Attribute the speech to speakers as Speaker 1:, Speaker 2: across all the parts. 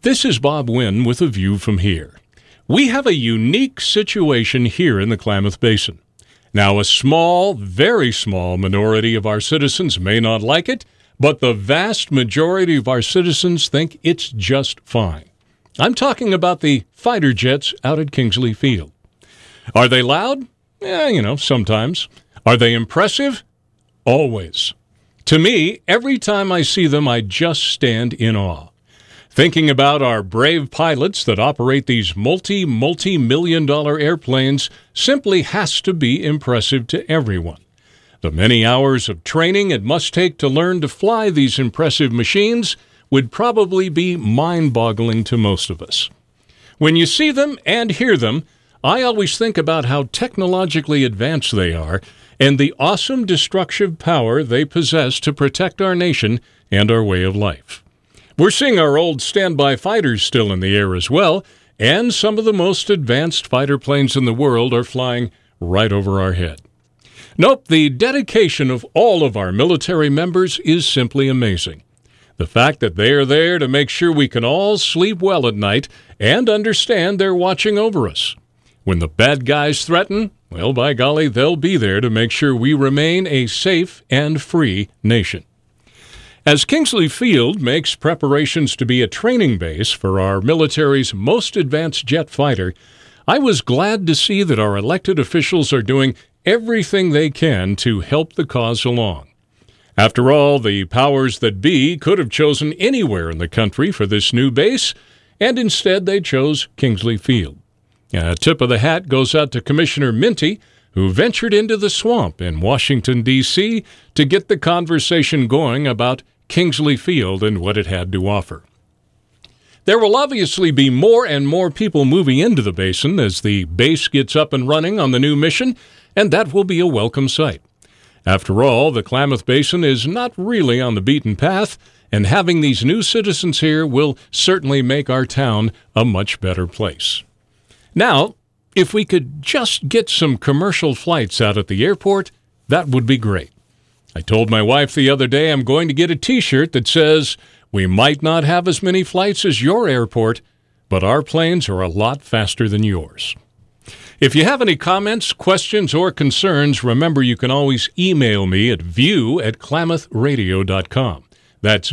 Speaker 1: This is Bob Wynn with a view from here. We have a unique situation here in the Klamath Basin. Now, a small, very small minority of our citizens may not like it, but the vast majority of our citizens think it's just fine. I'm talking about the fighter jets out at Kingsley Field. Are they loud? Yeah, sometimes. Are they impressive? Always. To me, every time I see them, I just stand in awe. Thinking about our brave pilots that operate these multi-million-dollar airplanes simply has to be impressive to everyone. The many hours of training it must take to learn to fly these impressive machines would probably be mind-boggling to most of us. When you see them and hear them, I always think about how technologically advanced they are and the awesome destructive power they possess to protect our nation and our way of life. We're seeing our old standby fighters still in the air as well, and some of the most advanced fighter planes in the world are flying right over our head. Nope, the dedication of all of our military members is simply amazing. The fact that they are there to make sure we can all sleep well at night and understand they're watching over us. When the bad guys threaten, well, by golly, they'll be there to make sure we remain a safe and free nation. As Kingsley Field makes preparations to be a training base for our military's most advanced jet fighter, I was glad to see that our elected officials are doing everything they can to help the cause along. After all, the powers that be could have chosen anywhere in the country for this new base, and instead they chose Kingsley Field. A tip of the hat goes out to Commissioner Minty, who ventured into the swamp in Washington, D.C. to get the conversation going about Kingsley Field and what it had to offer. There will obviously be more and more people moving into the basin as the base gets up and running on the new mission, and that will be a welcome sight. After all, the Klamath Basin is not really on the beaten path, and having these new citizens here will certainly make our town a much better place. Now, if we could just get some commercial flights out at the airport, that would be great. I told my wife the other day I'm going to get a T-shirt that says, "We might not have as many flights as your airport, but our planes are a lot faster than yours." If you have any comments, questions, or concerns, remember you can always email me at view@klamathradio.com. That's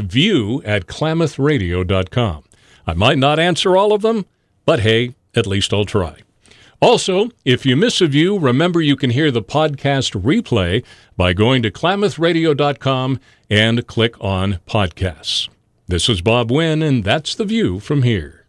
Speaker 1: view@klamathradio.com. I might not answer all of them, but hey, at least I'll try. Also, if you miss a view, remember you can hear the podcast replay by going to klamathradio.com and click on podcasts. This is Bob Wynn, and that's The View from here.